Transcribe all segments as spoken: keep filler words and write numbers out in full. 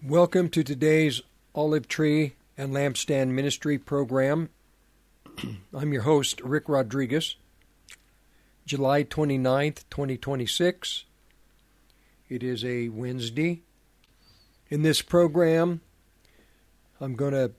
Welcome to today's Olive Tree and Lampstand Ministry program. I'm your host, Rick Rodriguez. July twenty-ninth, twenty twenty-six. It is a Wednesday. In this program, I'm going to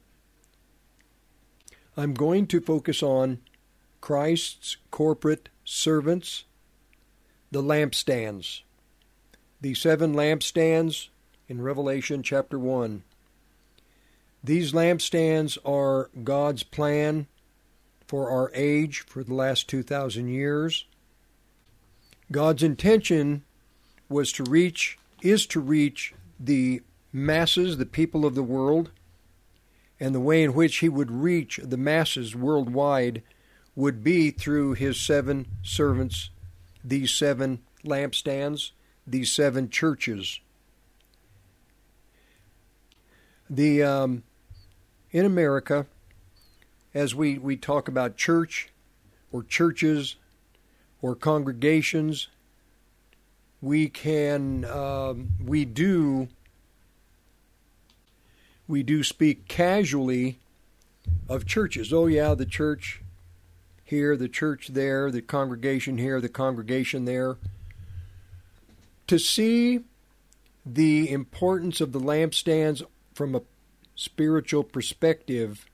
I'm going to focus on Christ's corporate servants, the lampstands. The seven lampstands in Revelation chapter one. These lampstands are God's plan for our age for the last two thousand years. God's intention was to reach, is to reach the masses, the people of the world, and the way in which he would reach the masses worldwide would be through his seven servants, these seven lampstands, these seven churches. The um, in America, as we, we talk about church or churches or congregations, we can um, we do we do speak casually of churches. Oh yeah, the church here, the church there, the congregation here, the congregation there. To see the importance of the lampstands from a spiritual perspective,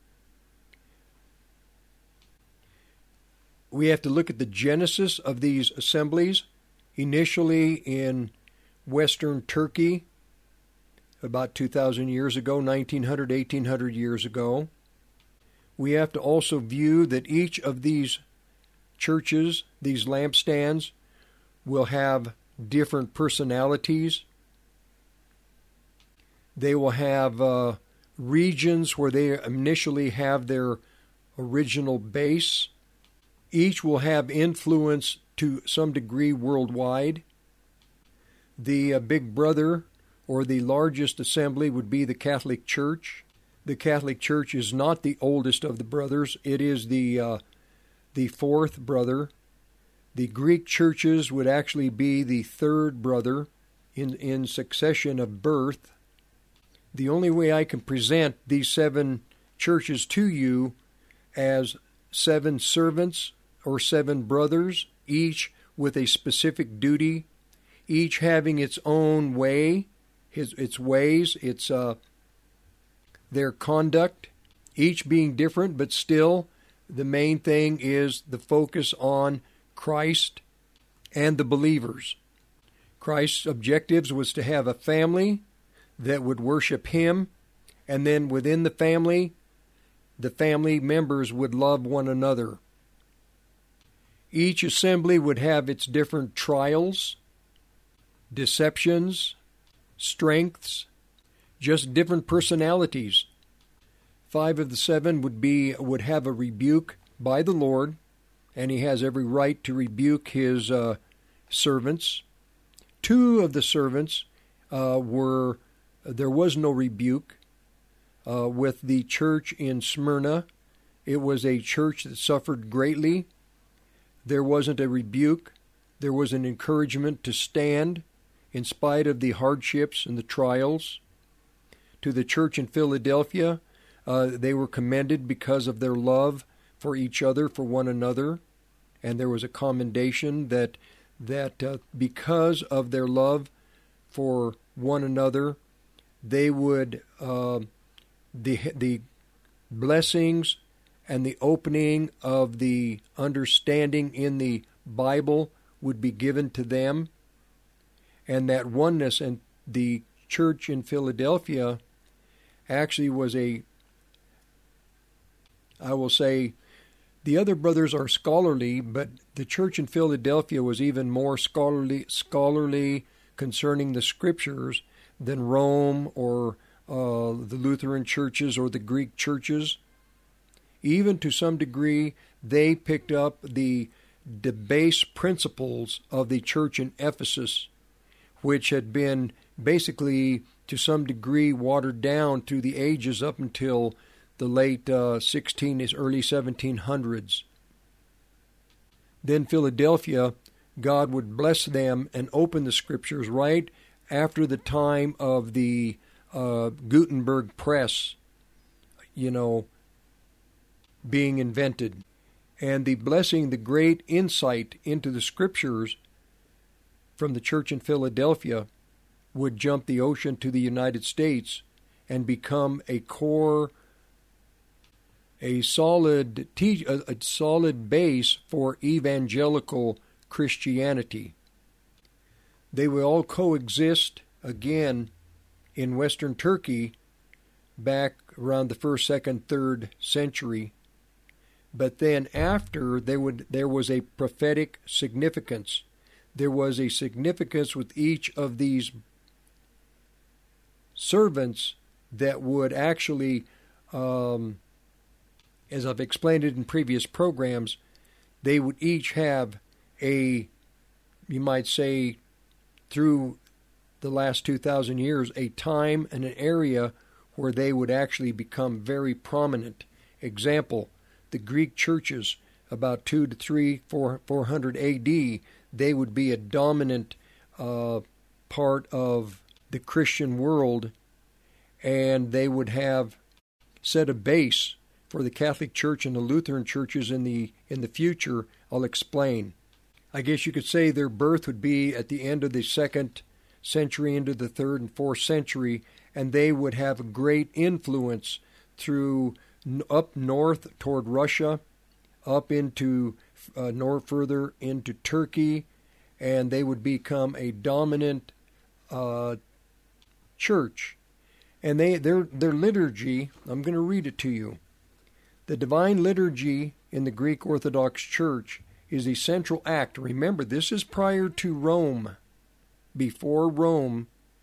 we have to look at the genesis of these assemblies. Initially in Western Turkey, about two thousand years ago, nineteen hundred, eighteen hundred years ago. We have to also view that each of these churches, these lampstands, will have different personalities. They will have uh, regions where they initially have their original base. Each will have influence to some degree worldwide. The uh, big brother or the largest assembly would be the Catholic Church. The Catholic Church is not the oldest of the brothers. It is the uh, the fourth brother. The Greek churches would actually be the third brother in, in succession of birth. The only way I can present these seven churches to you as seven servants or seven brothers, each with a specific duty, each having its own way, his, its ways, its uh, their conduct, each being different, but still the main thing is the focus on Christ and the believers. Christ's objectives was to have a family that would worship him, and then within the family, the family members would love one another. Each assembly would have its different trials, deceptions, strengths, just different personalities. Five of the seven would be would have a rebuke by the Lord, and he has every right to rebuke his uh, servants. Two of the servants uh, were There was no rebuke uh, with the church in Smyrna. It was a church that suffered greatly. There wasn't a rebuke. There was an encouragement to stand in spite of the hardships and the trials. To the church in Philadelphia, uh, they were commended because of their love for each other, for one another. And there was a commendation that, that uh, because of their love for one another, they would, uh, the the blessings and the opening of the understanding in the Bible would be given to them. And that oneness, and the church in Philadelphia actually was a, I will say, the other brothers are scholarly, but the church in Philadelphia was even more scholarly, scholarly concerning the scriptures than Rome or uh, the Lutheran churches or the Greek churches. Even to some degree, they picked up the, the base principles of the church in Ephesus, which had been basically to some degree watered down through the ages up until the late uh, sixteen, early seventeen hundreds. Then Philadelphia, God would bless them and open the scriptures right after the time of the uh, Gutenberg press, you know, being invented. And the blessing, the great insight into the scriptures from the church in Philadelphia would jump the ocean to the United States and become a core, a solid, te- a, a solid base for evangelical Christianity. They will all coexist again in Western Turkey back around the first, second, third century. But then after, there would there was a prophetic significance. There was a significance with each of these servants that would actually, um, as I've explained it in previous programs, they would each have a, you might say, through the last two thousand years, a time and an area where they would actually become very prominent. Example, the Greek churches, about two to three, four, four hundred A D, they would be a dominant uh, part of the Christian world, and they would have set a base for the Catholic Church and the Lutheran churches in the in the future. I'll explain. I guess you could say their birth would be at the end of the second century into the third and fourth century, and they would have a great influence through up north toward Russia, up into uh, north further into Turkey, and they would become a dominant uh, church. And they their their liturgy, I'm going to read it to you. The divine liturgy in the Greek Orthodox Church is a central act. Remember, this is prior to Rome. Before Rome,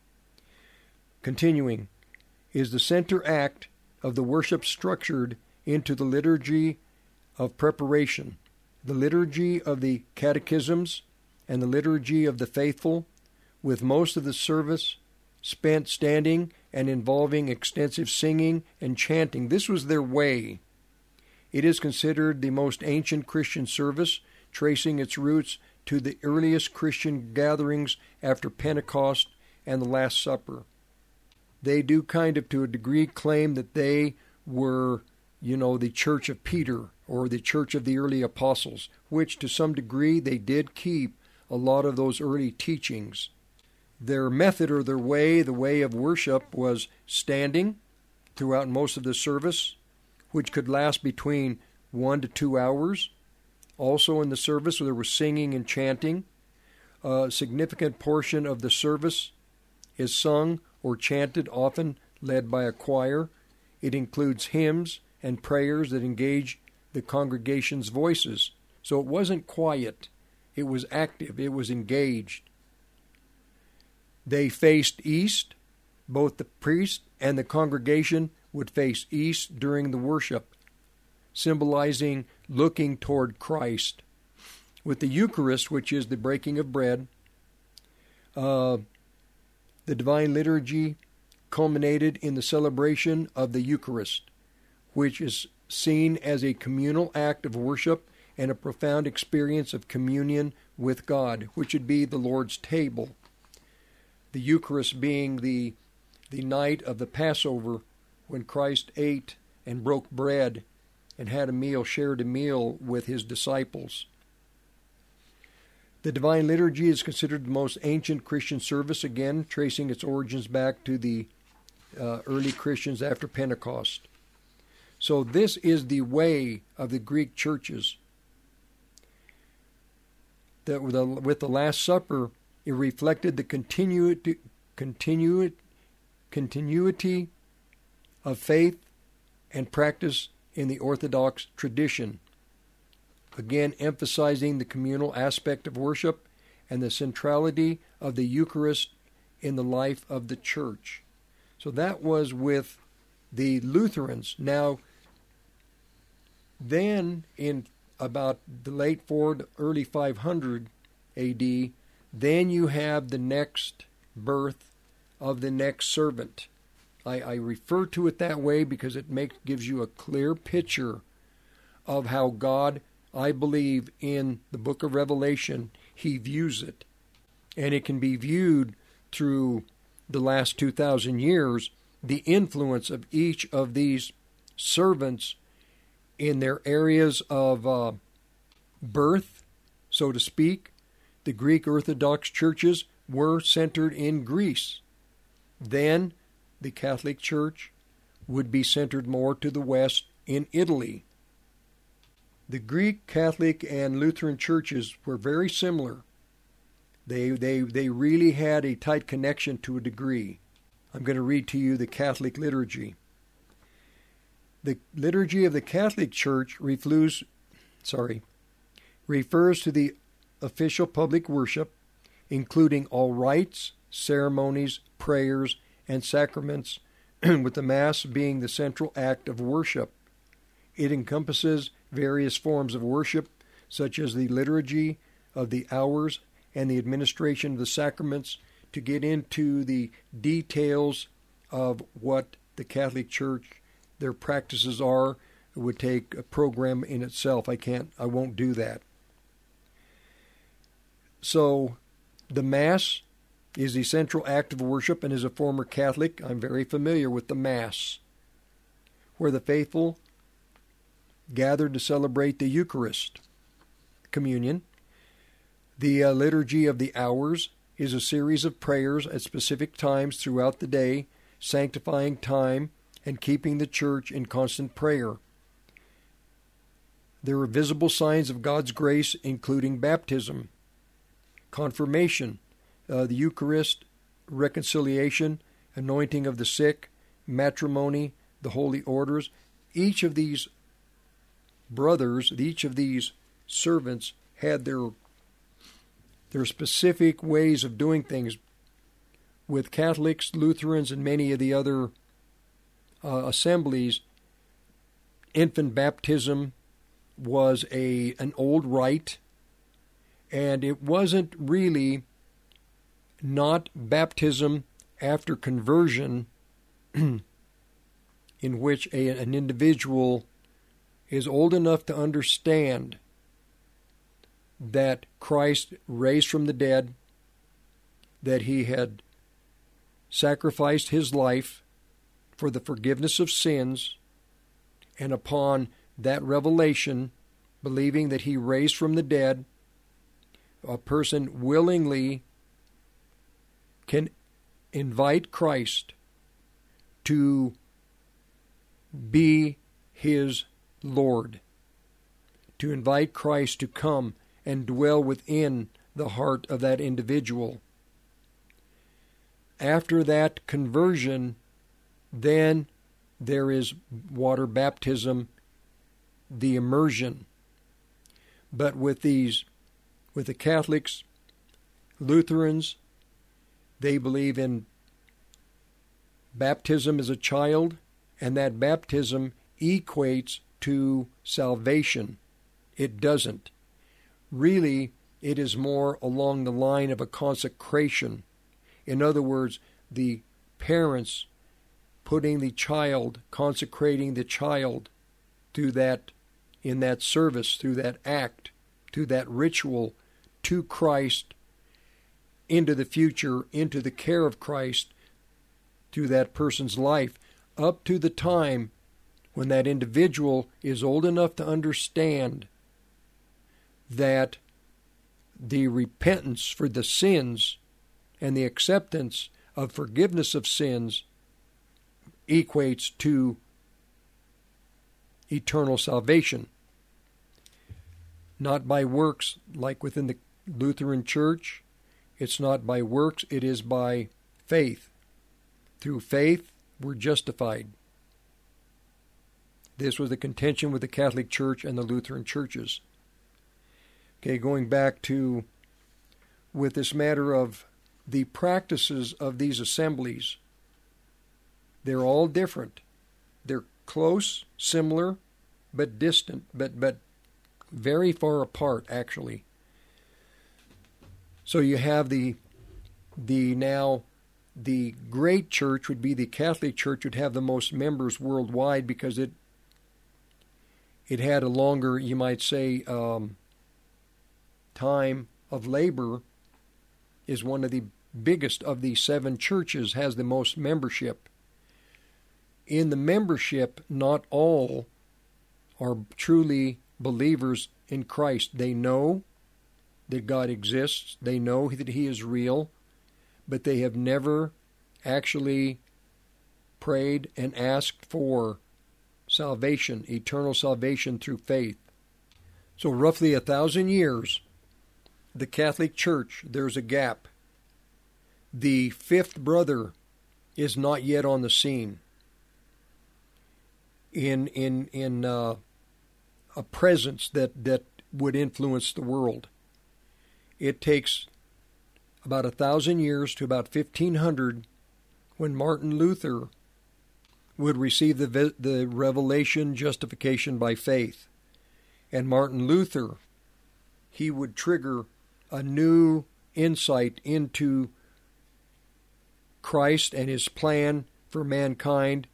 continuing, is the center act of the worship structured into the liturgy of preparation, the liturgy of the catechisms, and the liturgy of the faithful, with most of the service spent standing and involving extensive singing and chanting. This was their way. It is considered the most ancient Christian service, tracing its roots to the earliest Christian gatherings after Pentecost and the Last Supper. They do kind of, to a degree, claim that they were, you know, the Church of Peter or the Church of the early apostles, which to some degree they did keep a lot of those early teachings. Their method or their way, the way of worship, was standing throughout most of the service, which could last between one to two hours. Also in the service, there was singing and chanting. A significant portion of the service is sung or chanted, often led by a choir. It includes hymns and prayers that engage the congregation's voices. So it wasn't quiet. It was active. It was engaged. They faced east. Both the priest and the congregation would face east during the worship, symbolizing looking toward Christ. With the Eucharist, which is the breaking of bread, uh, the Divine Liturgy culminated in the celebration of the Eucharist, which is seen as a communal act of worship and a profound experience of communion with God, which would be the Lord's table. The Eucharist being the, the night of the Passover, when Christ ate and broke bread and had a meal, shared a meal with his disciples. The Divine Liturgy is considered the most ancient Christian service, again, tracing its origins back to the uh, early Christians after Pentecost. So this is the way of the Greek churches. That with the, with the Last Supper, it reflected the continuity, continuity, continuity of faith and practice in the Orthodox tradition, again emphasizing the communal aspect of worship and the centrality of the Eucharist in the life of the church. So that was with the Lutherans. Now, then in about the late four to early five hundred A D, then you have the next birth of the next servant. I, I refer to it that way because it makes gives you a clear picture of how God, I believe, in the book of Revelation, he views it. And it can be viewed through the last two thousand years, the influence of each of these servants in their areas of uh, birth, so to speak. The Greek Orthodox churches were centered in Greece. Then the Catholic Church would be centered more to the west in Italy. The Greek, Catholic, and Lutheran churches were very similar. They, they, they really had a tight connection to a degree. I'm going to read to you the Catholic liturgy. The liturgy of the Catholic Church refers, sorry, refers to the official public worship, including all rites, ceremonies, prayers, and sacraments, with the Mass being the central act of worship. It encompasses various forms of worship, such as the liturgy of the hours and the administration of the sacraments. To get into the details of what the Catholic Church, their practices are, it would take a program in itself. I can't, I won't do that. So, the Mass is the central act of worship, and as a former Catholic, I'm very familiar with the Mass, where the faithful gather to celebrate the Eucharist, communion. The uh, liturgy of the hours is a series of prayers at specific times throughout the day, sanctifying time and keeping the church in constant prayer. There are visible signs of God's grace, including baptism, confirmation, uh, the Eucharist, reconciliation, anointing of the sick, matrimony, the holy orders. Each of these brothers, each of these servants had their their specific ways of doing things. With Catholics, Lutherans, and many of the other uh, assemblies, infant baptism was a an old rite, and it wasn't really not baptism after conversion in which a, an individual is old enough to understand that Christ raised from the dead, that he had sacrificed his life for the forgiveness of sins, and upon that revelation, believing that he raised from the dead, a person willingly can invite Christ to be his Lord, to invite Christ to come and dwell within the heart of that individual. After that conversion, then there is water baptism, the immersion. But with these, with the Catholics, Lutherans, they believe in baptism as a child, and that baptism equates to salvation. It doesn't. Really, it is more along the line of a consecration. In other words, the parents putting the child, consecrating the child through that, in that service, through that act, through that ritual, to Christ, into the future, into the care of Christ, through that person's life, up to the time when that individual is old enough to understand that the repentance for the sins and the acceptance of forgiveness of sins equates to eternal salvation. Not by works like within the Lutheran Church. It's not by works, it is by faith. Through faith, we're justified. This was the contention with the Catholic Church and the Lutheran churches. Okay, going back to, with this matter of the practices of these assemblies, they're all different. They're close, similar, but distant, but, but very far apart, actually. So you have the the now the great church would be the Catholic Church, would have the most members worldwide because it it had a longer, you might say, um, time of labor, is one of the biggest of the seven churches, has the most membership. In the membership, not all are truly believers in Christ. They know that God exists. They know that He is real, but they have never actually prayed and asked for salvation, eternal salvation through faith. So roughly a thousand years, the Catholic Church, there's a gap. The fifth brother is not yet on the scene in in in uh, a presence that, that would influence the world. It takes about a thousand years to about fifteen hundred when Martin Luther would receive the the revelation justification by faith. And Martin Luther, he would trigger a new insight into Christ and His plan for mankind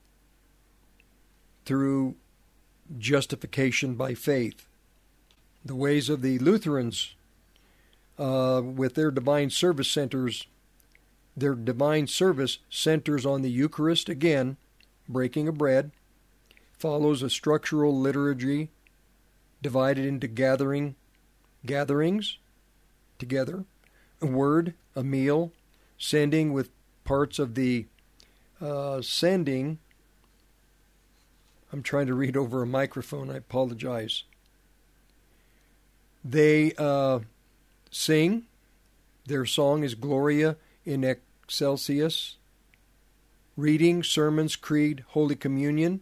through justification by faith. The ways of the Lutherans, uh, with their divine service centers, their divine service centers on the Eucharist again, breaking of bread, follows a structural liturgy divided into gathering, gatherings together, a word, a meal, sending with parts of the uh, sending. I'm trying to read over a microphone. I apologize. They uh, sing. Their song is Gloria in Excelsis. Reading, sermons, creed, Holy Communion.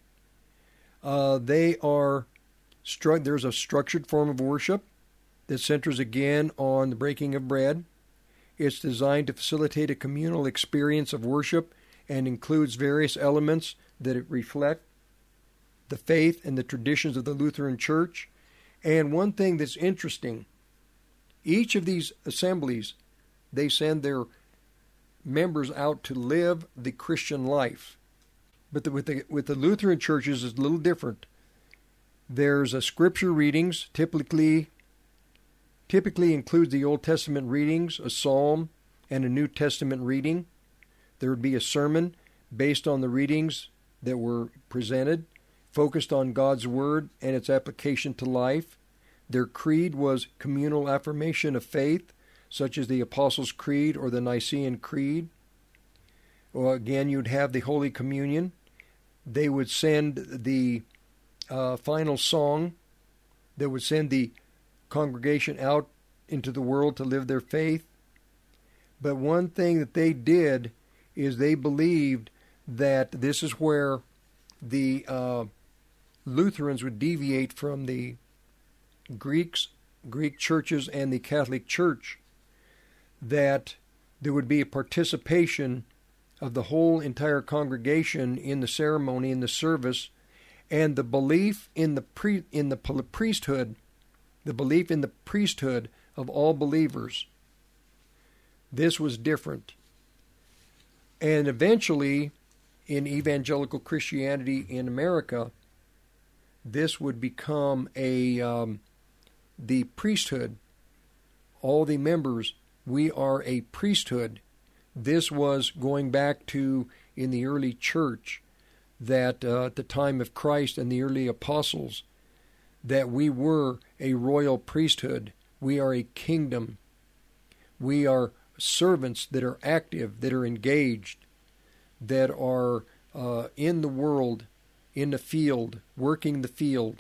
Uh, they are, stru- there's a structured form of worship that centers again on the breaking of bread. It's designed to facilitate a communal experience of worship and includes various elements that reflect the faith and the traditions of the Lutheran Church. And one thing that's interesting, each of these assemblies, they send their members out to live the Christian life. But the, with, the, with the Lutheran churches, it's a little different. There's a scripture readings, typically typically includes the Old Testament readings, a psalm, and a New Testament reading. There would be a sermon based on the readings that were presented, focused on God's Word and its application to life. Their creed was communal affirmation of faith, such as the Apostles' Creed or the Nicene Creed. Well, again, you'd have the Holy Communion. They would send the uh, final song that would send the congregation out into the world to live their faith. But one thing that they did is they believed that this is where the uh, Lutherans would deviate from the Greeks, Greek churches and the Catholic Church, that there would be a participation of the whole entire congregation in the ceremony, in the service, and the belief in the pre, in the priesthood, the belief in the priesthood of all believers. This was different. And eventually, in evangelical Christianity in America, this would become a um, the priesthood. All the members, we are a priesthood. This was going back to in the early church, that uh, at the time of Christ and the early apostles, that we were a royal priesthood. We are a kingdom. We are servants that are active, that are engaged, that are uh, in the world, in the field, working the field.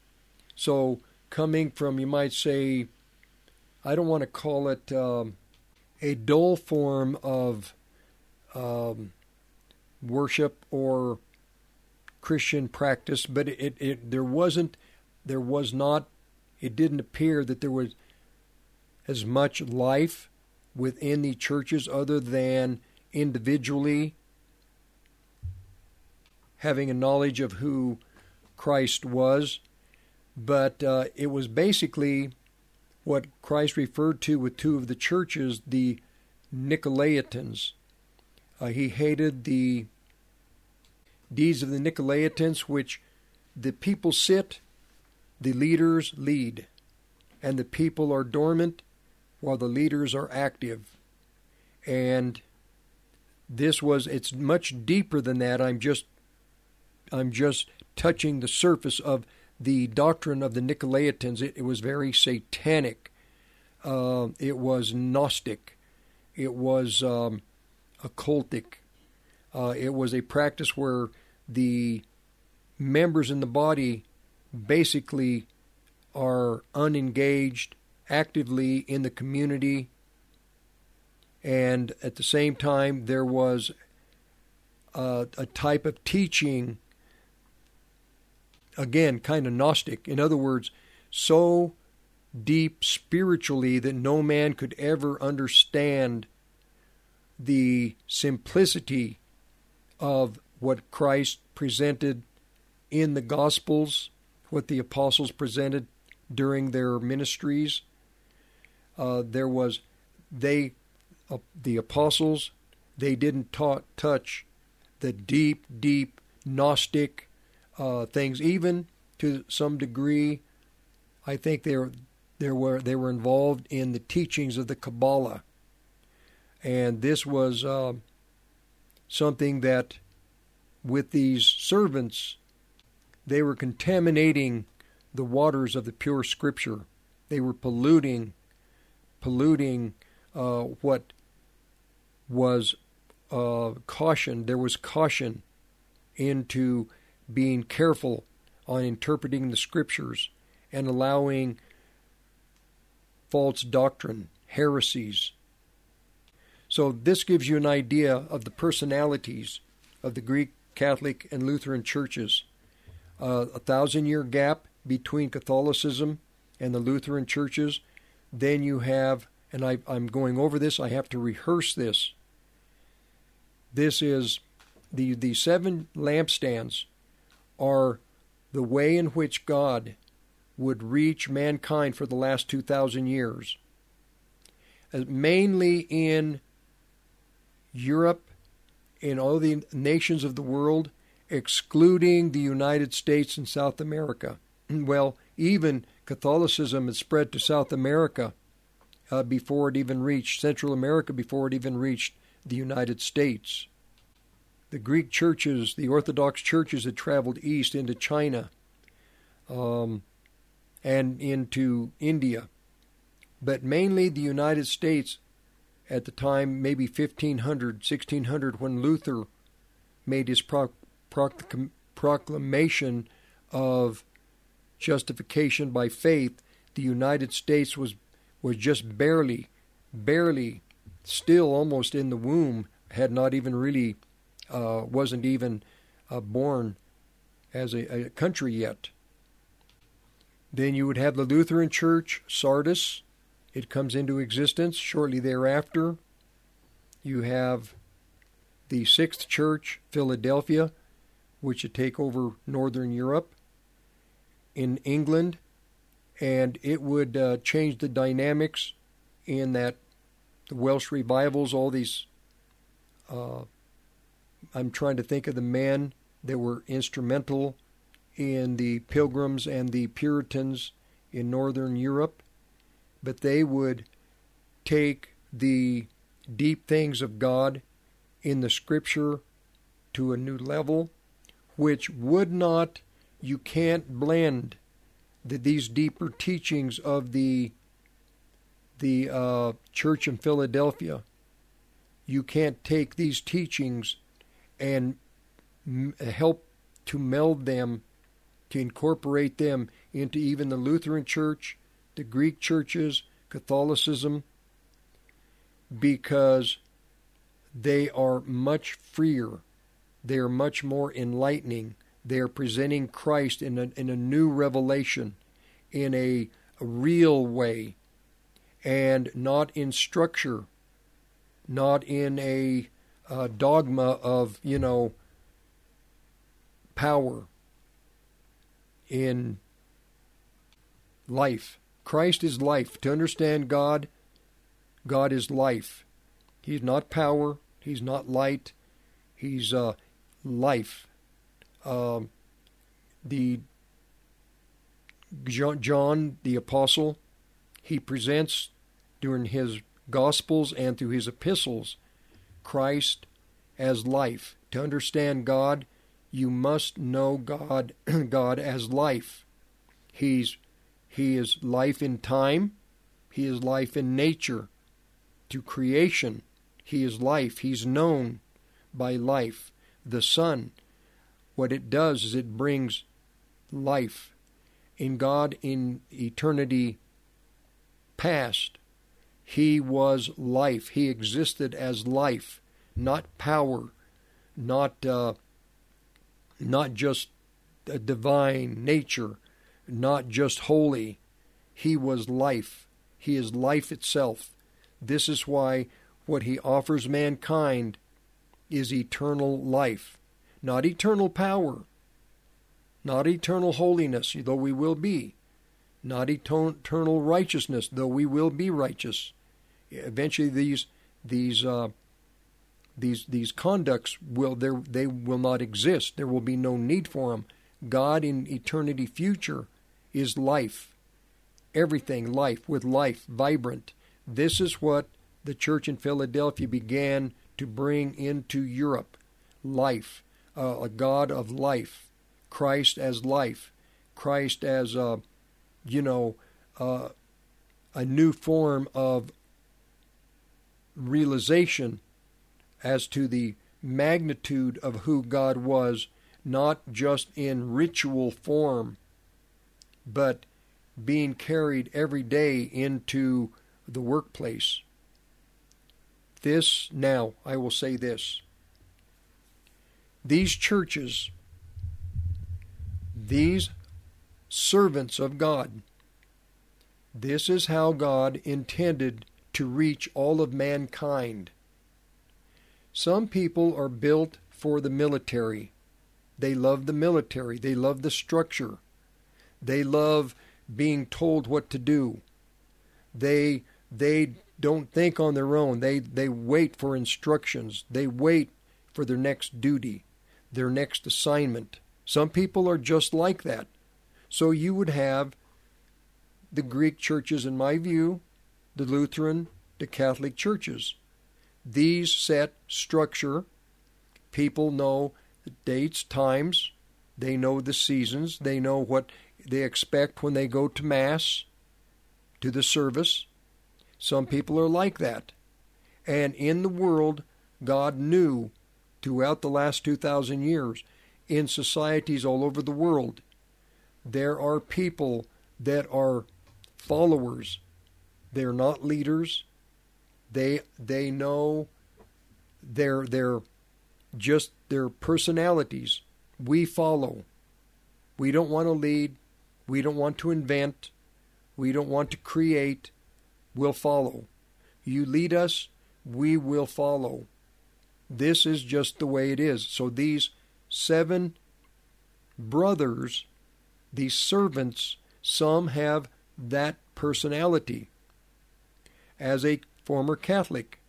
So coming from, you might say, I don't want to call it um, a dull form of um, worship or Christian practice, but it, it there wasn't, there was not, it didn't appear that there was as much life within the churches other than individually having a knowledge of who Christ was. But uh, it was basically what Christ referred to with two of the churches, the Nicolaitans. Uh, he hated the deeds of the Nicolaitans, which the people sit, the leaders lead, and the people are dormant while the leaders are active. And this was, it's much deeper than that. I'm just, I'm just touching the surface of the doctrine of the Nicolaitans. It, it was very satanic. Uh, it was Gnostic. It was um, occultic. Uh, it was a practice where the members in the body basically are unengaged actively in the community, and at the same time there was a, a type of teaching, again, kind of Gnostic. In other words, so deep spiritually that no man could ever understand the simplicity of what Christ presented in the Gospels, what the apostles presented during their ministries. Uh, there was, they, uh, the apostles, they didn't ta- touch the deep, deep Gnostic uh, things. Even to some degree, I think they were, they were they were involved in the teachings of the Kabbalah, and this was uh, something that, with these servants, they were contaminating the waters of the pure Scripture. They were polluting, polluting uh, what was uh, caution. There was caution into being careful on interpreting the Scriptures and allowing false doctrine, heresies. So this gives you an idea of the personalities of the Greek, Catholic, and Lutheran churches. Uh, a thousand-year gap between Catholicism and the Lutheran churches. Then you have, and I, I'm going over this, I have to rehearse this. This is, the, the seven lampstands are the way in which God would reach mankind for the last two thousand years. Uh, mainly in Europe, in all the nations of the world, excluding the United States and South America. Well, even Catholicism had spread to South America uh, before it even reached Central America, before it even reached the United States. The Greek churches, the Orthodox churches, had traveled east into China um, and into India. But mainly the United States at the time, maybe fifteen hundred, sixteen hundred, when Luther made his pro- procl- proclamation of justification by faith, the United States was was just barely, barely, still almost in the womb, had not even really, uh, wasn't even uh, born as a, a country yet. Then you would have the Lutheran Church, Sardis. It comes into existence shortly thereafter. You have the Sixth Church, Philadelphia, which would take over Northern Europe, in England, and it would uh, change the dynamics in that the Welsh revivals, all these, uh, I'm trying to think of the men that were instrumental in the Pilgrims and the Puritans in Northern Europe, but they would take the deep things of God in the Scripture to a new level, which would not, you can't blend the, these deeper teachings of the the uh, church in Philadelphia. You can't take these teachings and m- help to meld them, to incorporate them into even the Lutheran Church, the Greek churches, Catholicism, because they are much freer. They are much more enlightening. They are presenting Christ in a, in a new revelation, in a, a real way, and not in structure, not in a uh, dogma of, you know, power, in life. Christ is life. To understand God, God is life. He's not power. He's not light. He's uh, life. Um, the John, the Apostle, he presents during his Gospels and through his epistles, Christ as life. To understand God, you must know God, God as life. He's He is life in time. He is life in nature. To creation, he is life. He's known by life. The Son, what it does is it brings life. In God, in eternity past, he was life. He existed as life, not power, not uh, not just a divine nature, not just holy. He was life. He is life itself. This is why what he offers mankind is eternal life, not eternal power, not eternal holiness, though we will be, not eternal righteousness, though we will be righteous. Eventually, these these uh, these these conducts will there they will not exist. There will be no need for them. God in eternity future is life. Everything life, with life, vibrant. This is what the church in Philadelphia began to bring into Europe. Life, uh, a God of life, Christ as life, Christ as, uh, you know, uh, a new form of realization as to the magnitude of who God was, not just in ritual form, but being carried every day into the workplace. This, now, I will say this. These churches, these servants of God, this is how God intended to reach all of mankind. Some people are built for the military. They love the military. They love the structure. They love being told what to do. They they don't think on their own. They they wait for instructions. They wait for their next duty, their next assignment. Some people are just like that. So you would have the Greek churches, in my view, the Lutheran, the Catholic churches. These set structure. People know the dates, times. They know the seasons. They know what they expect when they go to Mass, to the service. Some people are like that. And in the world, God knew throughout the last two thousand years, in societies all over the world, there are people that are followers. They're not leaders. They they know their their just their personalities. We follow. We don't want to lead. We don't want to invent. We don't want to create. We'll follow. You lead us, we will follow. This is just the way it is. So these seven brothers, these servants, some have that personality. As a former Catholic,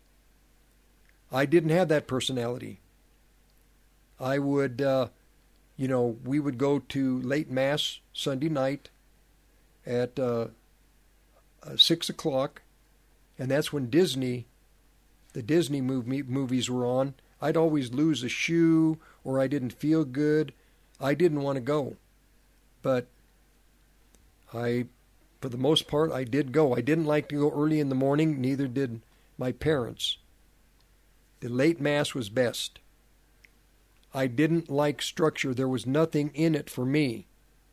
I didn't have that personality. I would, uh, you know, we would go to late Mass Sunday night at uh, uh, six o'clock, and that's when Disney, the Disney movie, movies were on. I'd always lose a shoe, or I didn't feel good. I didn't want to go. But I, for the most part, I did go. I didn't like to go early in the morning, neither did my parents. The late Mass was best. I didn't like structure. There was nothing in it for me.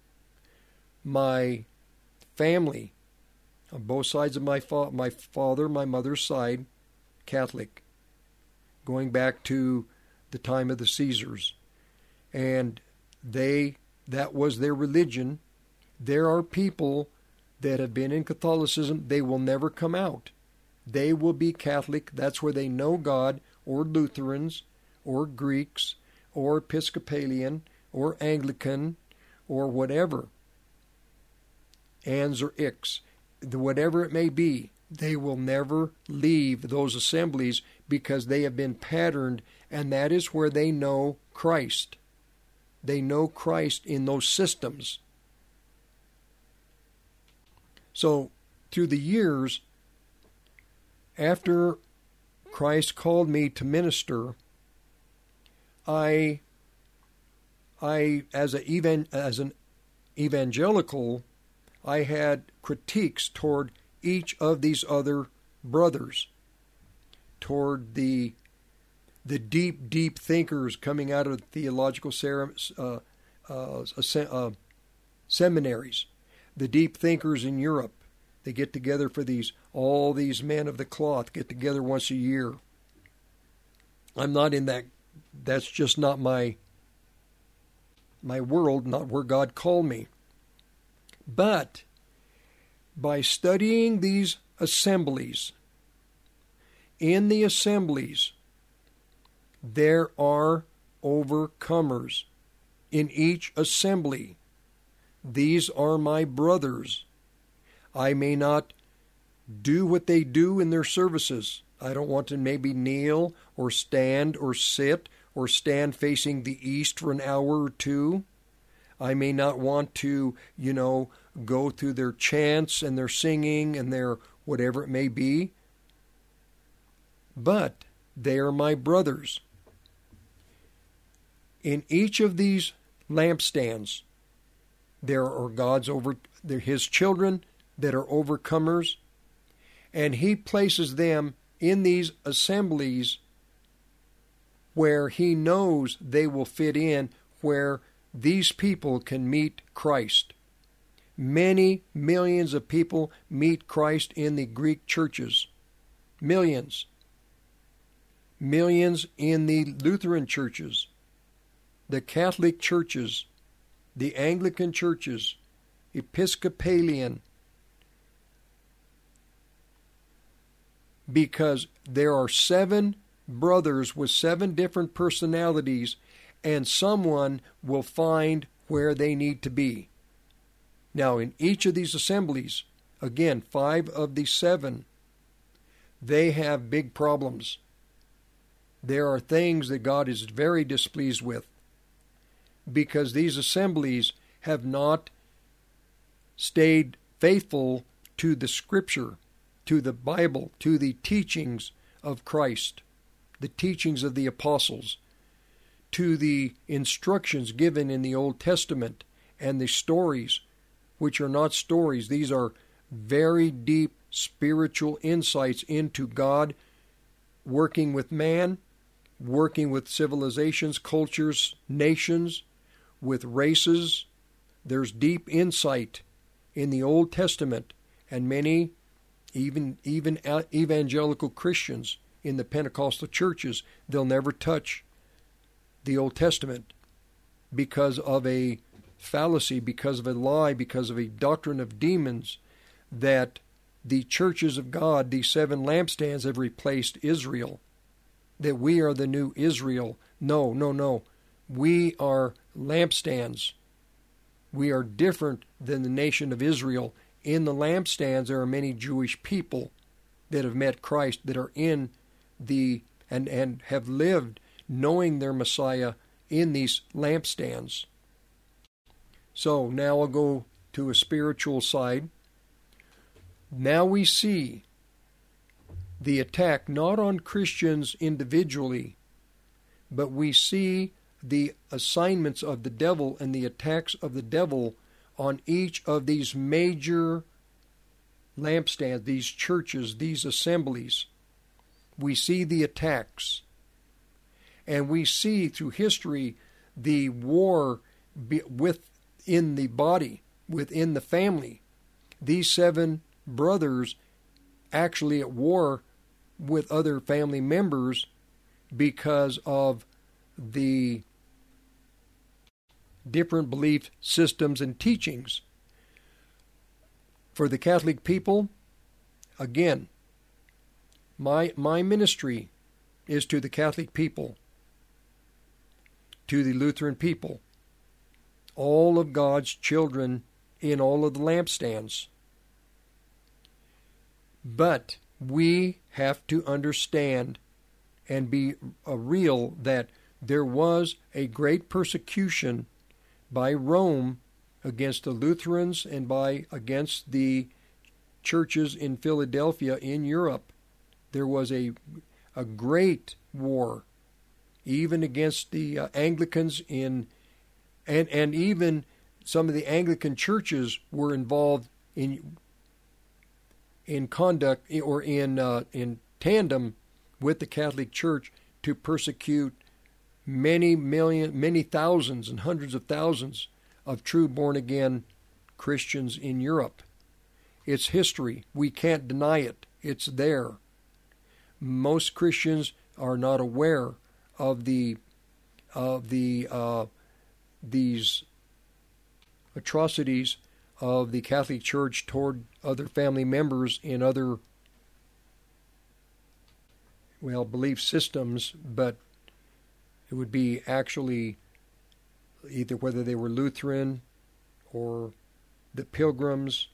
My family, on both sides of my fa- my father, my mother's side, Catholic, going back to the time of the Caesars. And they, that was their religion. There are people that have been in Catholicism, they will never come out. They will be Catholic. That's where they know God, or Lutherans, or Greeks, or Episcopalian, or Anglican, or whatever. Ands or Ix, whatever it may be, they will never leave those assemblies because they have been patterned, and that is where they know Christ. They know Christ in those systems. So, through the years, after Christ called me to minister, I, I as a evan, as an evangelical, I had critiques toward each of these other brothers, toward the the deep, deep thinkers coming out of theological ser- uh, uh, uh, seminaries, the deep thinkers in Europe. They get together for these, all these men of the cloth get together once a year. I'm not in that, that's just not my, my world, not where God called me. But by studying these assemblies, in the assemblies, there are overcomers in each assembly. These are my brothers. I may not do what they do in their services. I don't want to maybe kneel or stand or sit or stand facing the east for an hour or two. I may not want to, you know, go through their chants and their singing and their whatever it may be. But they are my brothers. In each of these lampstands, there are God's over, they're His children that are overcomers, and He places them in these assemblies where He knows they will fit in, where these people can meet Christ. Many millions of people meet Christ in the Greek churches. Millions. Millions in the Lutheran churches, the Catholic churches, the Anglican churches, Episcopalian, because there are seven brothers with seven different personalities, and someone will find where they need to be. Now, in each of these assemblies, again, five of the seven, they have big problems. There are things that God is very displeased with, because these assemblies have not stayed faithful to the Scripture, to the Bible, to the teachings of Christ, the teachings of the apostles, to the instructions given in the Old Testament, and the stories, which are not stories. These are very deep spiritual insights into God working with man, working with civilizations, cultures, nations, with races. There's deep insight in the Old Testament, and many Even even evangelical Christians in the Pentecostal churches, they'll never touch the Old Testament because of a fallacy, because of a lie, because of a doctrine of demons, that the churches of God, these seven lampstands, have replaced Israel, that we are the new Israel. No, no, no. We are lampstands. We are different than the nation of Israel. In the lampstands, there are many Jewish people that have met Christ, that are in the, and, and have lived knowing their Messiah in these lampstands. So now I'll go to a spiritual side. Now we see the attack not on Christians individually, but we see the assignments of the devil and the attacks of the devil on each of these major lampstands, these churches, these assemblies. We see the attacks. And we see through history the war within the body, within the family. These seven brothers actually at war with other family members because of the different belief systems and teachings. For the Catholic people, again, my my ministry is to the Catholic people, to the Lutheran people, all of God's children in all of the lampstands. But we have to understand and be uh, real that there was a great persecution by Rome against the Lutherans and by against the churches in Philadelphia in Europe. There was a a great war, even against the uh, Anglicans in, and and even some of the Anglican churches were involved in in conduct or in uh, in tandem with the Catholic Church to persecute many million, many thousands and hundreds of thousands of true born-again Christians in Europe. It's history. We can't deny it. It's there. Most Christians are not aware of the of the uh, these atrocities of the Catholic Church toward other family members in other, well, belief systems, but it would be actually either whether they were Lutheran or the Pilgrims.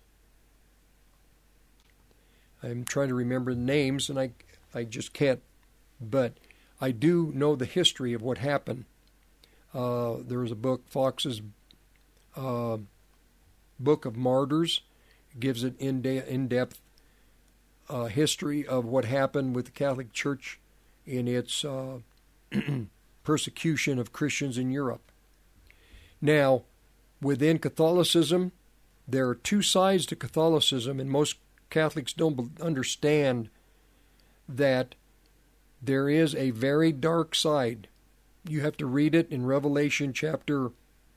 I'm trying to remember the names, and I, I just can't, but I do know the history of what happened. Uh, there was a book, Fox's uh, Book of Martyrs. It gives an in-de- in-depth uh, history of what happened with the Catholic Church in its uh, persecution of Christians in Europe. Now, within Catholicism, there are two sides to Catholicism, and most Catholics don't understand that there is a very dark side. You have to read it in Revelation chapter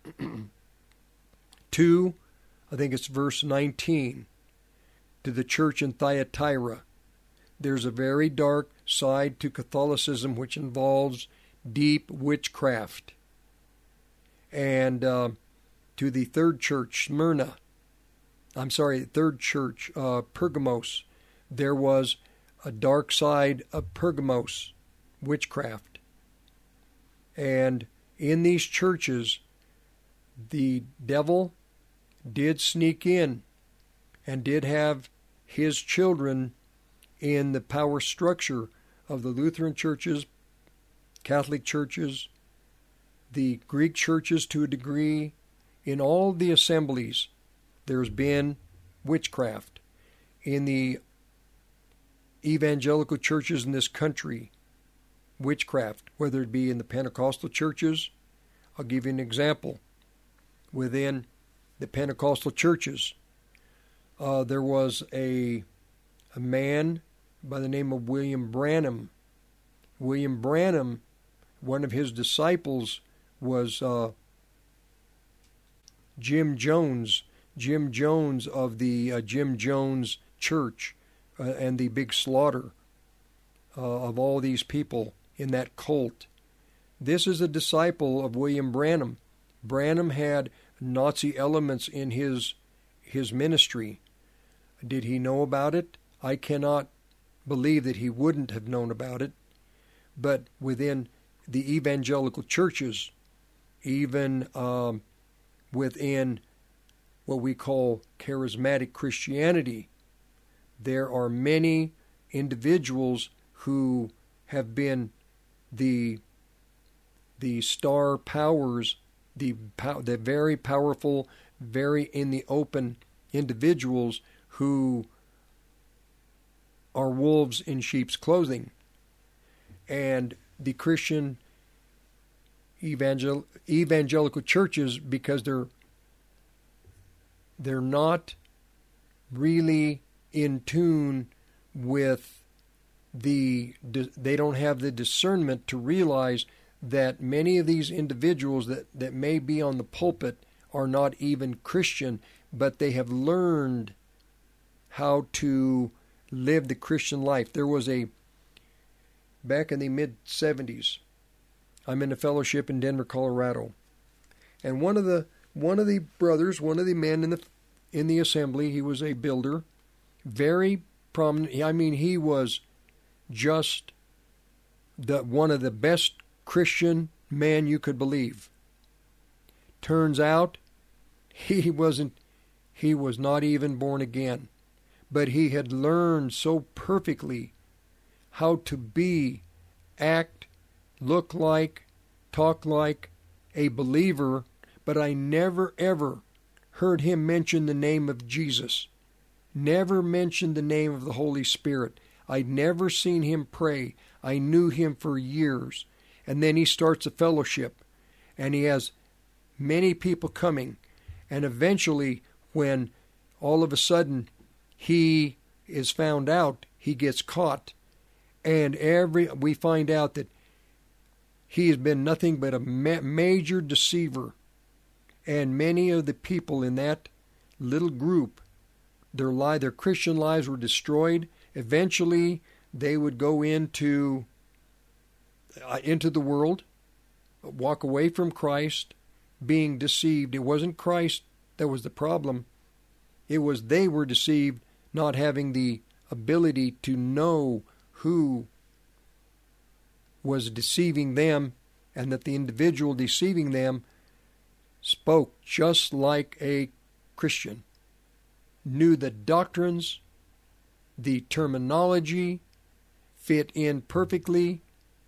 two, I think it's verse nineteen, to the church in Thyatira. There's a very dark side to Catholicism which involves deep witchcraft. And uh, to the third church, Smyrna, I'm sorry, third church, uh, Pergamos, there was a dark side of Pergamos, witchcraft. And in these churches, the devil did sneak in and did have his children in the power structure of the Lutheran churches, Catholic churches, the Greek churches to a degree. In all the assemblies, there's been witchcraft. In the evangelical churches in this country, witchcraft, whether it be in the Pentecostal churches. I'll give you an example. Within the Pentecostal churches, uh, there was a, a man by the name of William Branham. William Branham, one of his disciples was uh, Jim Jones, Jim Jones of the uh, Jim Jones Church uh, and the big slaughter uh, of all these people in that cult. This is a disciple of William Branham. Branham had Nazi elements in his his ministry. Did he know about it? I cannot believe that he wouldn't have known about it. But within the evangelical churches, even um, within what we call charismatic Christianity, there are many individuals who have been the the star powers, the the very powerful, very in the open individuals who are wolves in sheep's clothing. And the Christian evangel- evangelical churches, because they're they're not really in tune with the, they don't have the discernment to realize that many of these individuals that, that may be on the pulpit are not even Christian, but they have learned how to live the Christian life. There was a, back in the mid seventies, I'm in a fellowship in Denver, Colorado, and one of the one of the brothers, one of the men in the in the assembly, he was a builder, very prominent. I mean, he was just the one of the best Christian men you could believe. Turns out, he wasn't. He was not even born again, but he had learned so perfectly how to be, act, look like, talk like a believer, but I never ever heard him mention the name of Jesus, never mentioned the name of the Holy Spirit. I'd never seen him pray. I knew him for years. And then he starts a fellowship, and he has many people coming. And eventually, when all of a sudden he is found out, he gets caught, and every we find out that he has been nothing but a ma- major deceiver. And many of the people in that little group, their li- their Christian lives were destroyed. Eventually, they would go into uh, into the world, walk away from Christ, being deceived. It wasn't Christ that was the problem. It was they were deceived, not having the ability to know who was deceiving them, and that the individual deceiving them spoke just like a Christian, knew the doctrines, the terminology, fit in perfectly.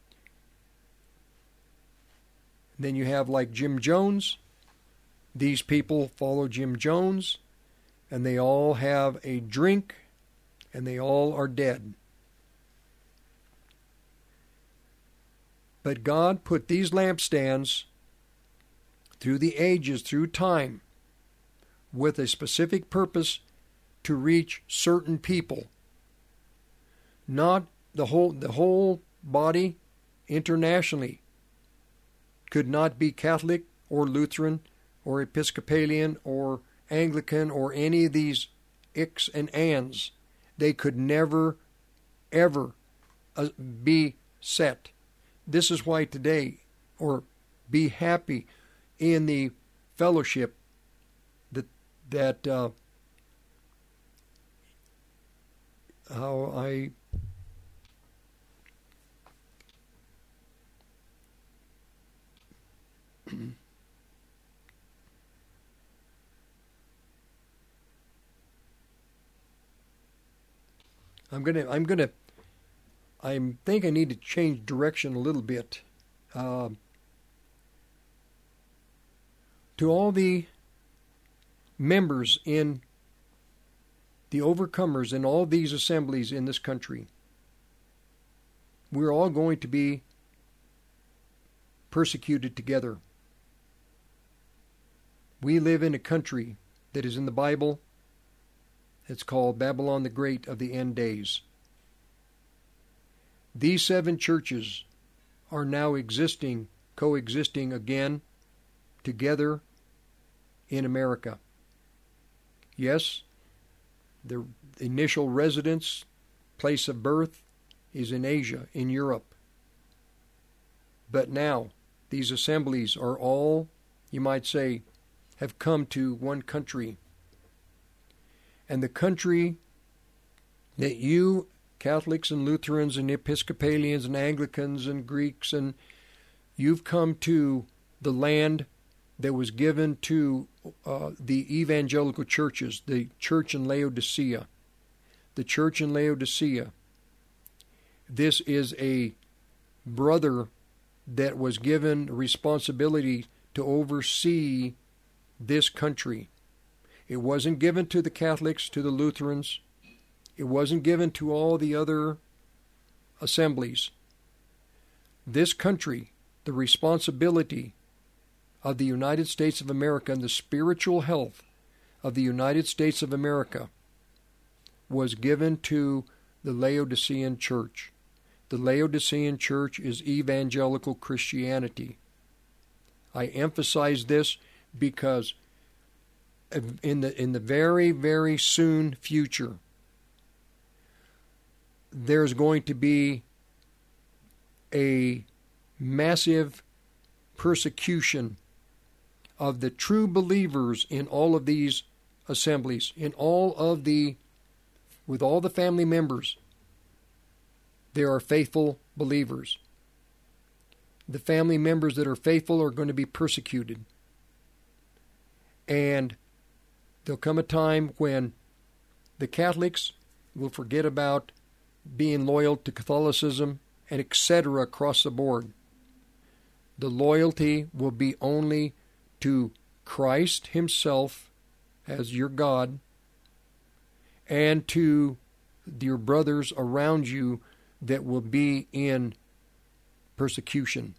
Then you have like Jim Jones. These people follow Jim Jones, and they all have a drink, and they all are dead. But God put these lampstands through the ages, through time, with a specific purpose to reach certain people. Not the whole the whole body internationally could not be Catholic or Lutheran or Episcopalian or Anglican or any of these icks and ands. They could never, ever uh, be set. This is why today, or be happy in the fellowship that that uh, how I I'm gonna I'm gonna I think I need to change direction a little bit. Uh, to all the members in the overcomers in all these assemblies in this country, we're all going to be persecuted together. We live in a country that is in the Bible. It's called Babylon the Great of the End Days. These seven churches are now existing, coexisting again, together in America. Yes, the initial residence, place of birth, is in Asia, in Europe. But now, these assemblies are all, you might say, have come to one country. And the country that you, Catholics and Lutherans and Episcopalians and Anglicans and Greeks, and you've come to the land that was given to uh, the evangelical churches, the church in Laodicea. The church in Laodicea. This is a brother that was given responsibility to oversee this country. It wasn't given to the Catholics, to the Lutherans. It wasn't given to all the other assemblies. This country, the responsibility of the United States of America and the spiritual health of the United States of America, was given to the Laodicean church. The Laodicean church is evangelical Christianity. I emphasize this because in the in the very, very soon future, there's going to be a massive persecution of the true believers in all of these assemblies, in all of the, with all the family members. There are faithful believers. The family members that are faithful are going to be persecuted. And there'll come a time when the Catholics will forget about being loyal to Catholicism and et cetera across the board. The loyalty will be only to Christ himself as your God, and to your brothers around you that will be in persecution.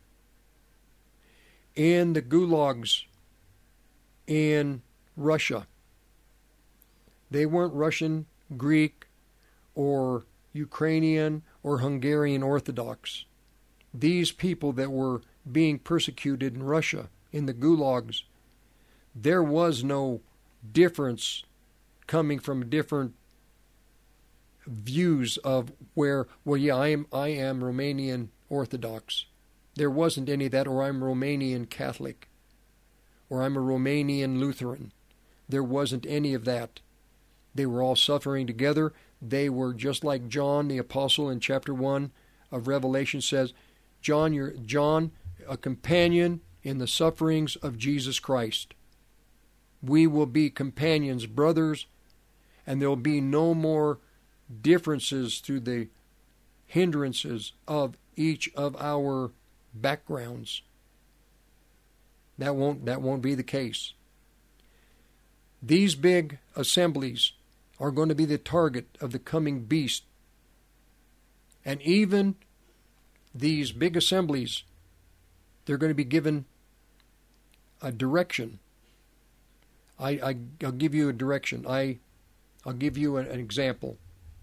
In the gulags in Russia, they weren't Russian, Greek, or Ukrainian, or Hungarian Orthodox. These people that were being persecuted in Russia, in the gulags, there was no difference coming from different views of where, well, yeah, I am, I am Romanian Orthodox. There wasn't any of that, or I'm Romanian Catholic, or I'm a Romanian Lutheran. There wasn't any of that. They were all suffering together. They were just like John the Apostle in chapter one of Revelation says, John, you're, John, a companion in the sufferings of Jesus Christ. We will be companions, brothers, and there will be no more differences through the hindrances of each of our backgrounds. That won't, that won't be the case. These big assemblies are going to be the target of the coming beast. And even these big assemblies, they're going to be given a direction. I, I, I'll give you a direction. I, I'll give you an, an example.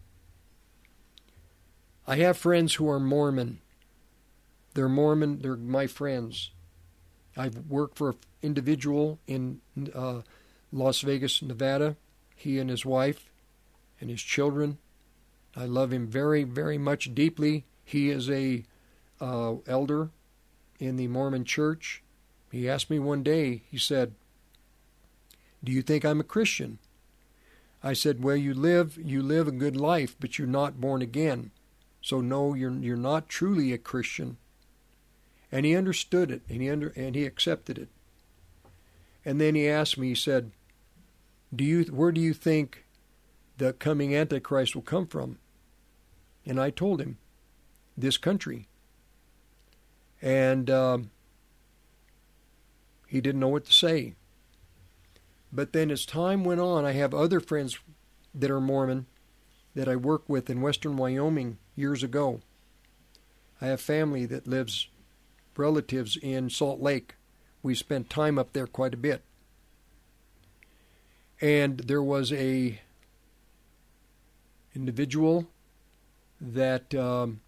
I have friends who are Mormon. They're Mormon. They're my friends. I've worked for an individual in uh, Las Vegas, Nevada. He and his wife and his children. I love him very, very much deeply. He is a uh, elder in the Mormon church. He asked me one day, he said, do you think I'm a Christian? I said, well, you live you live a good life, but you're not born again. So no, you're you're not truly a Christian. And he understood it, and he under and he accepted it. And then he asked me, he said, Do you where do you think the coming Antichrist will come from? And I told him, this country. And um, he didn't know what to say. But then as time went on, I have other friends that are Mormon that I worked with in western Wyoming years ago. I have family that lives, relatives in Salt Lake. We spent time up there quite a bit. And there was a individual that um,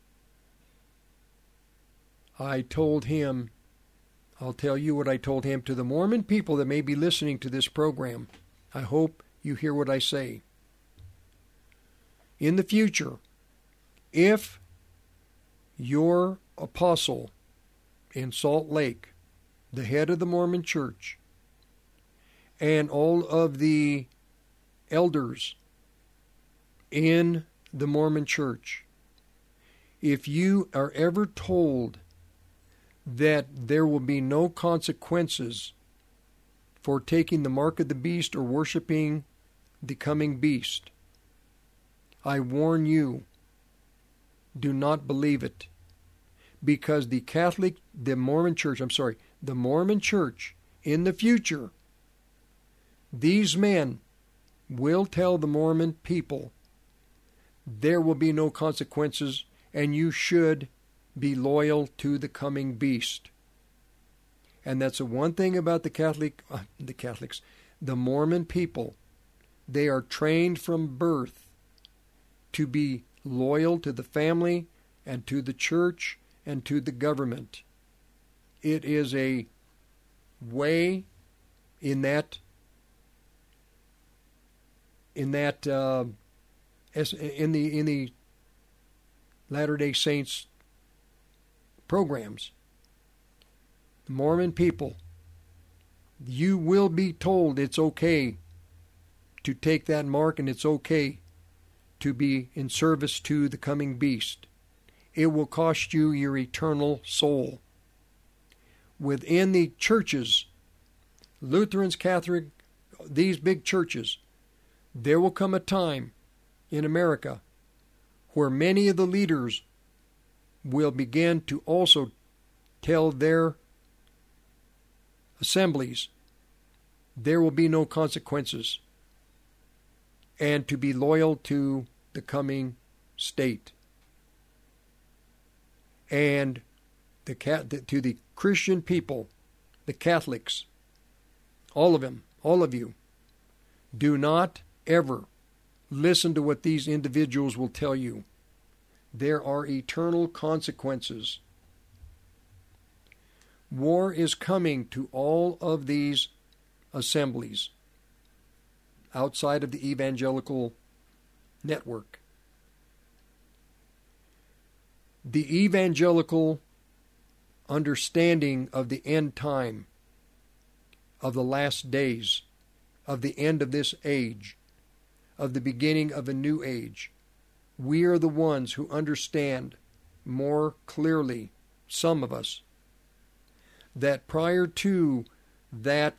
I told him, I'll tell you what I told him to the Mormon people that may be listening to this program. I hope you hear what I say. In the future, if your apostle in Salt Lake, the head of the Mormon church, and all of the elders in the Mormon church, if you are ever told that there will be no consequences for taking the mark of the beast or worshiping the coming beast, I warn you, do not believe it. Because the Catholic, the Mormon church, I'm sorry, the Mormon church in the future, these men will tell the Mormon people there will be no consequences and you should be loyal to the coming beast. And that's the one thing about the Catholic, uh, the Catholics, the Mormon people. They are trained from birth to be loyal to the family and to the church and to the government. It is a way in that in that uh, in the in the Latter-day Saints programs. The Mormon people, you will be told it's okay to take that mark and it's okay to be in service to the coming beast. It will cost you your eternal soul. Within the churches, Lutherans, Catholic, these big churches, there will come a time in America where many of the leaders will begin to also tell their assemblies there will be no consequences and to be loyal to the coming state. And the, to the Christian people, the Catholics, all of them, all of you, do not ever listen to what these individuals will tell you. There are eternal consequences. War is coming to all of these assemblies outside of the evangelical network. The evangelical understanding of the end time, of the last days, of the end of this age, of the beginning of a new age, we are the ones who understand more clearly, some of us, that prior to that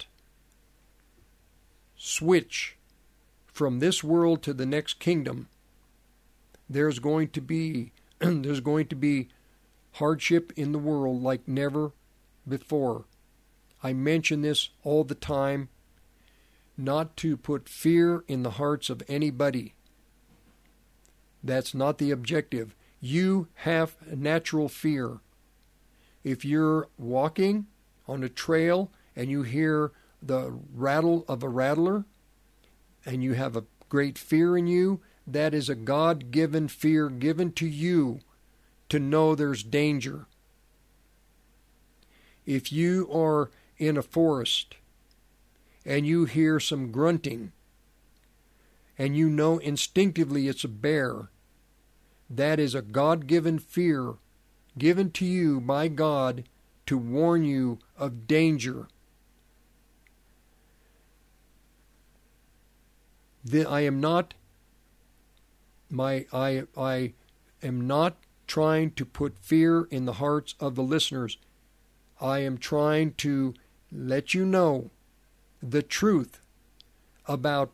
switch from this world to the next kingdom, there's going to be there's going to be hardship in the world like never before. I mention this all the time, not to put fear in the hearts of anybody. That's not the objective. You have a natural fear. If you're walking on a trail and you hear the rattle of a rattler and you have a great fear in you, that is a God-given fear given to you to know there's danger. If you are in a forest and you hear some grunting and you know instinctively it's a bear, that is a God-given fear given to you by God to warn you of danger. The, I am not my I I am not trying to put fear in the hearts of the listeners. I am trying to let you know the truth about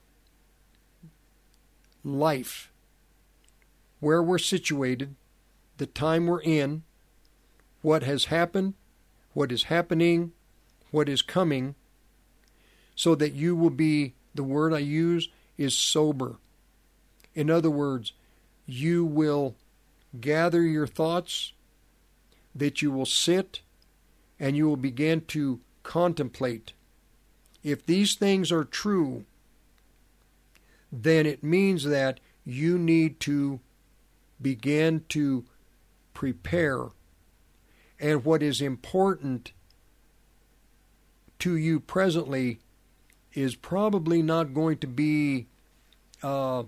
life, where we're situated, the time we're in, what has happened, what is happening, what is coming, so that you will be, the word I use is sober. In other words, you will gather your thoughts, that you will sit and you will begin to contemplate. If these things are true, then it means that you need to begin to prepare. And what is important to you presently is probably not going to be, uh,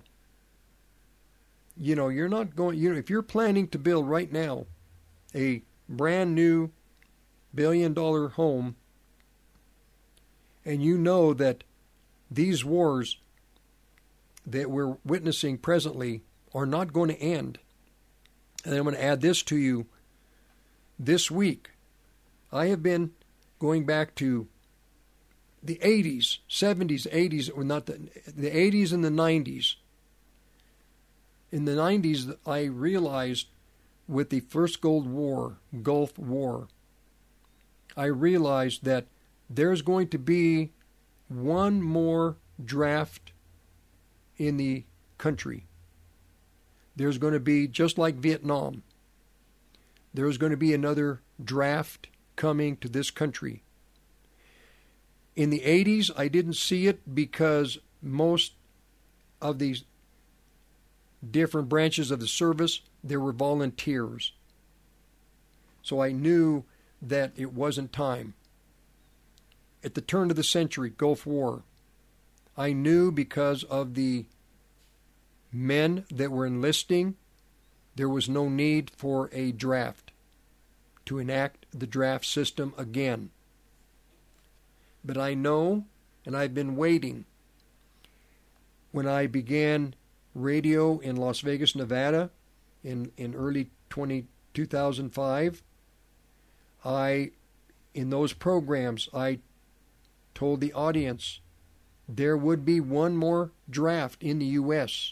you know, you're not going, you know, if you're planning to build right now a brand new billion dollar home, and you know that these wars that we're witnessing presently are not going to end. And I'm going to add this to you. This week, I have been going back to the eighties, seventies, eighties, or not the, the eighties and the nineties. In the nineties, I realized with the first Gulf War, Gulf War, I realized that there's going to be one more draft in the country. There's going to be, just like Vietnam, there's going to be another draft coming to this country. In the eighties, I didn't see it because most of these different branches of the service, there were volunteers. So I knew that it wasn't time. At the turn of the century, Gulf War, I knew because of the men that were enlisting, there was no need for a draft, to enact the draft system again. But I know, and I've been waiting, when I began radio in Las Vegas, Nevada, in, in early two thousand five, I, in those programs, I told the audience there would be one more draft in the U S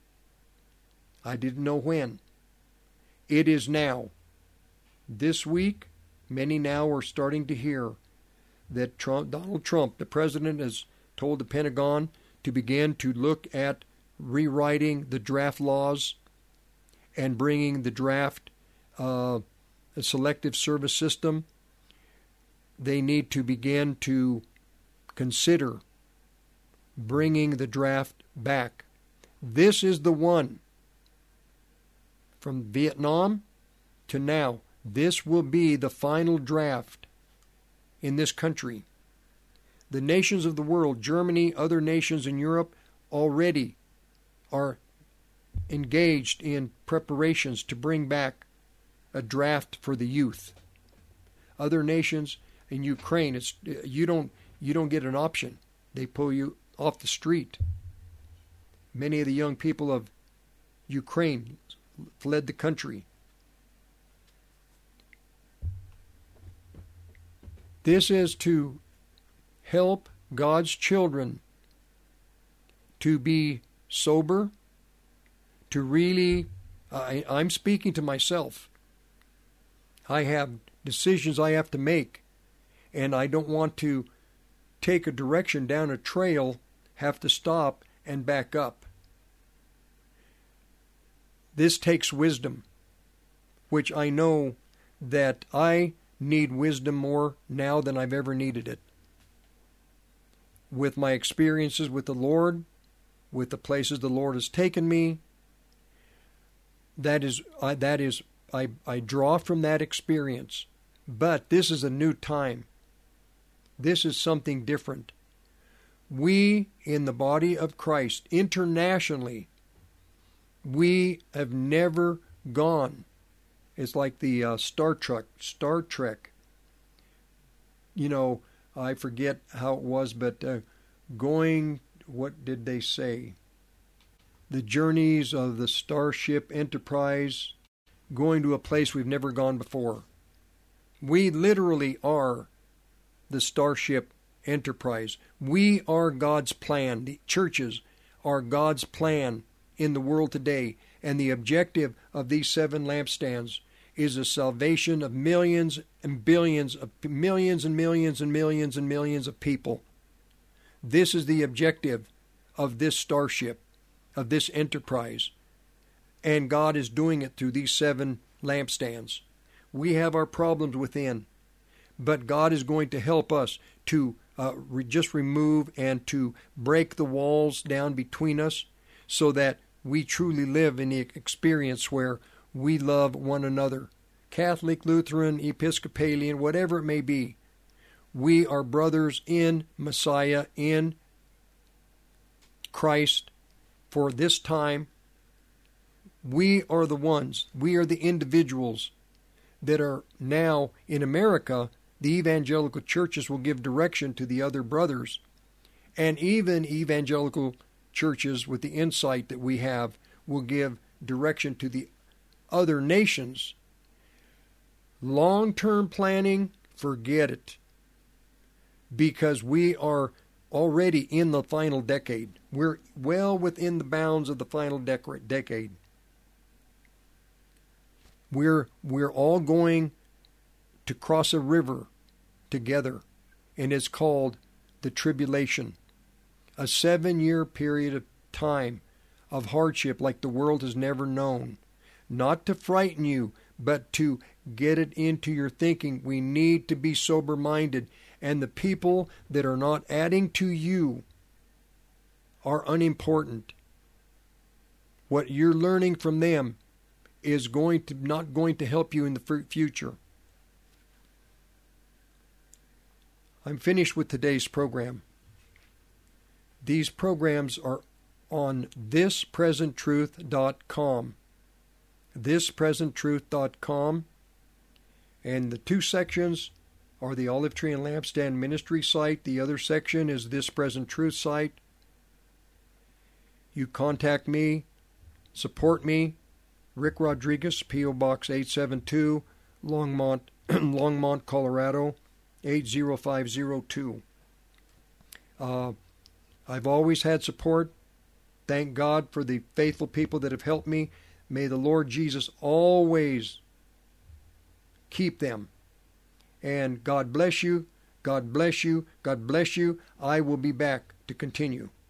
I didn't know when. It is now. This week, many now are starting to hear that Trump, Donald Trump, the president, has told the Pentagon to begin to look at rewriting the draft laws and bringing the draft uh, a selective service system. They need to begin to consider bringing the draft back. This is the one. From Vietnam to now, this will be the final draft in this country. The nations of the world, Germany, other nations in Europe, already are engaged in preparations to bring back a draft for the youth. Other nations in Ukraine, it's you don't you don't get an option. They pull you off the street. Many of the young people of Ukraine fled the country. This is to help God's children to be sober, to really, I, I'm speaking to myself. I have decisions I have to make, and I don't want to take a direction down a trail, have to stop and back up. This takes wisdom, which I know that I need wisdom more now than I've ever needed it. With my experiences with the Lord, with the places the Lord has taken me, that is, I, that is, I, I draw from that experience. But this is a new time. This is something different. We in the body of Christ, internationally, we have never gone. It's like the uh, Star Trek, Star Trek. You know, I forget how it was, but uh, going, what did they say? The journeys of the Starship Enterprise, going to a place we've never gone before. We literally are the Starship Enterprise. We are God's plan. The churches are God's plan in the world today. And the objective of these seven lampstands is the salvation of millions and billions of millions and millions and millions and millions of people. This is the objective of this starship, of this enterprise. And God is doing it through these seven lampstands. We have our problems within, but God is going to help us to uh, re- just remove and to break the walls down between us so that we truly live in the experience where we love one another. Catholic, Lutheran, Episcopalian, whatever it may be. We are brothers in Messiah, in Christ for this time. We are the ones, we are the individuals that are now in America. The evangelical churches will give direction to the other brothers. And even evangelical churches with the insight that we have will give direction to the other nations. Long-term planning, forget it. Because we are already in the final decade. We're well within the bounds of the final dec- decade. We're, we're all going to cross a river together, and it's called the tribulation. A seven-year period of time of hardship like the world has never known. Not to frighten you, but to get it into your thinking. We need to be sober-minded, and the people that are not adding to you are unimportant. What you're learning from them is going to not going to help you in the future. I'm finished with today's program. These programs are on this present truth dot com. this present truth dot com. And the two sections are the Olive Tree and Lampstand Ministry site. The other section is This Present Truth site. You contact me, support me. Rick Rodriguez, P O Box eight seven two, Longmont, Longmont, Colorado, eight zero five zero two. Uh, I've always had support. Thank God for the faithful people that have helped me. May the Lord Jesus always keep them. And God bless you. God bless you. God bless you. I will be back to continue.